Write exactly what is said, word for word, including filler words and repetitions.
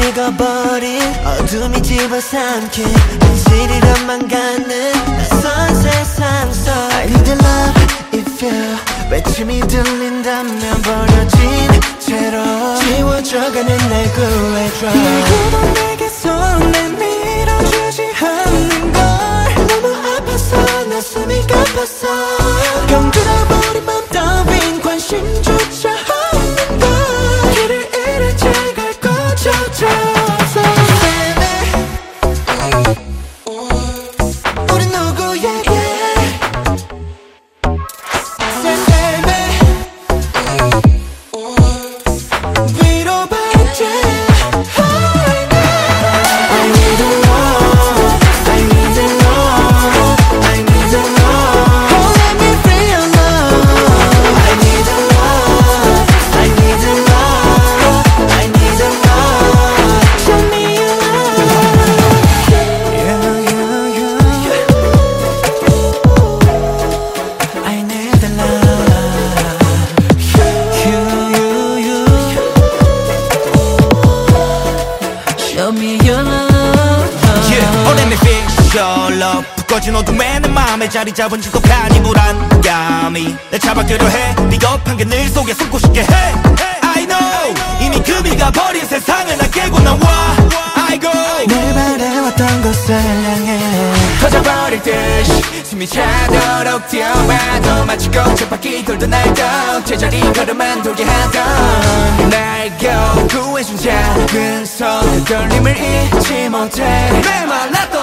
식어버린 어둠이 집어삼킨 현실이란만 갖는 낯선 세상 속 I need love if you 외침이 들린다면 버려진 채로 지워져가는 날 구해줘 누구도 내게 손 내밀어주지 않는 걸 너무 아파서 나 숨이 가빠서 병들어버린 맘 따윈 관심조차 없는 걸 길을 잃은 채 갈 거조차 없어 우리 누구에게 꺼진 어둠에 내 맘에 자리 잡은 지독한 이 불안감이 날 잡아끌려 해 비겁한 게 늘 속에 숨고 싶게 해 I know 이미 금이가 버린 세상을 나 깨고 나와 I go 늘 바래왔던 곳을 향해 터져버릴 듯이 숨이 차도록 뛰어봐도 마치 꽃처바퀴 돌던 날도 제자리 걸음만 돌게 하던 날 겨우 구해준 작은 손 그 떨림을 잊지 못해 내 말 나 또